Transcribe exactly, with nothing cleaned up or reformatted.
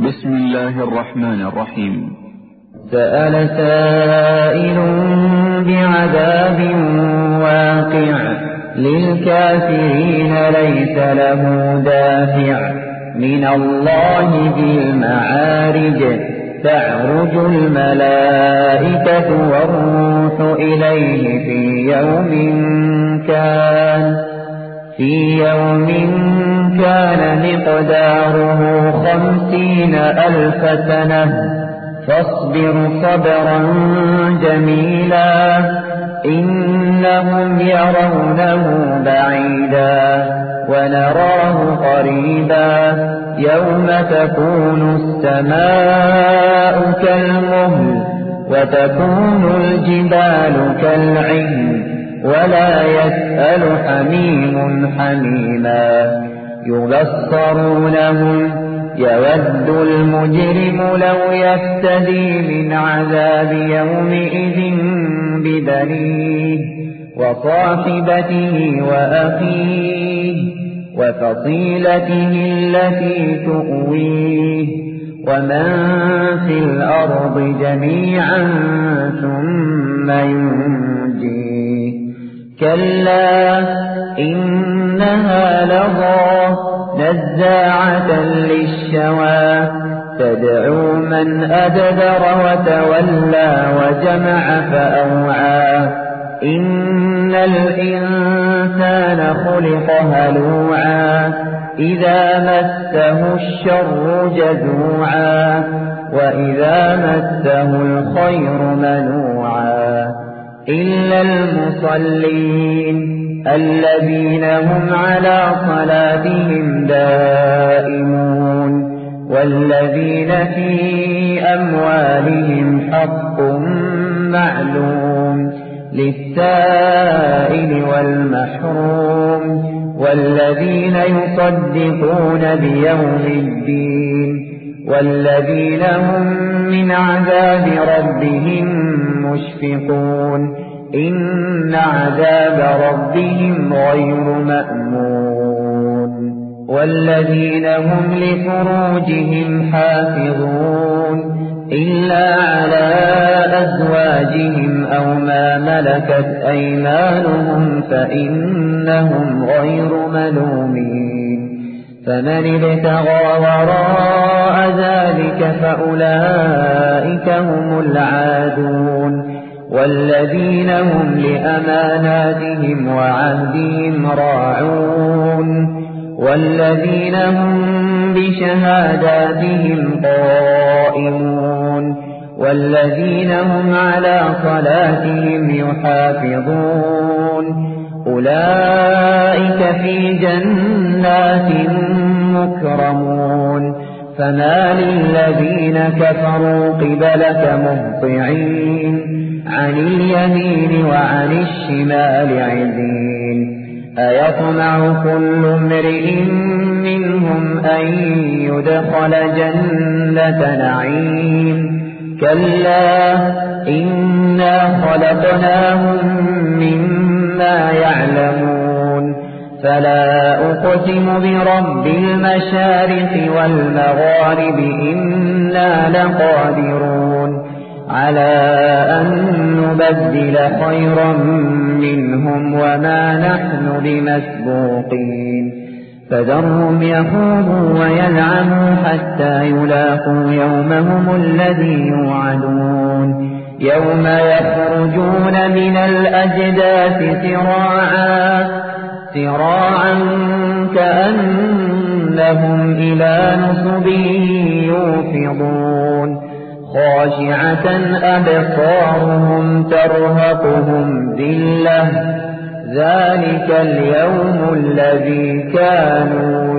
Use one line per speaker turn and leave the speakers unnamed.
بسم الله الرحمن الرحيم.
سأل سائل بعذاب واقع للكافرين ليس له دافع من الله ذي المعارج تعرج الملائكة والروح إليه في يوم كان في يوم كان مقداره خمسين ألف سنة فاصبر صبرا جميلا إنهم يرونه بعيدا ونراه قريبا يوم تكون السماء كالمهل وتكون الجبال كالعهن ولا يسأل حميم حميما يبصرونهم يود المجرم لو يفتدي من عذاب يومئذ ببنيه وصاحبته وأخيه وفصيلته التي تؤويه ومن في الأرض جميعا ثم ينجيه كلا إنها لظى نزاعة للشوى تدعو من أدبر وتولى وجمع فأوعى إن الإنسان خلق هلوعا إذا مسه الشر جزوعا وإذا مسه الخير منوعا إلا المصلين الذين هم على صلاتهم دائمون والذين في أموالهم حق معلوم للسائل والمحروم والذين يصدقون بيوم الدين والذين هم من عذاب ربهم مشفقون إن عذاب ربهم غير مأمون والذين هم لفروجهم حافظون إلا على أزواجهم أو ما ملكت أيمانهم فإنهم غير ملومين فمن ابتغى وراء ذلك فأولئك هم العادون والذين هم لأماناتهم وعهدهم راعون والذين هم بشهاداتهم قائمون والذين هم على صلاتهم يحافظون أولئك في جنات مكرمون فما للذين كفروا قبلك مهطعين عن اليمين وعن الشمال عزين أيطمع كل امرئ منهم أن يدخل جنة نعيم كلا إنا خلقناهم مما يعلمون فلا أقسم برب المشارق والمغارب إنا لقادرون على أن نبدل خيرا منهم وما نحن بمسبوقين فذرهم يخوضوا ويلعبوا حتى يلاقوا يومهم الذي يوعدون يوم يخرجون من الأجداث سراعا سراعا كأنهم إلى نصب يوفضون خاشعة أبصارهم ترهقهم ذلة ذلك اليوم الذي كانوا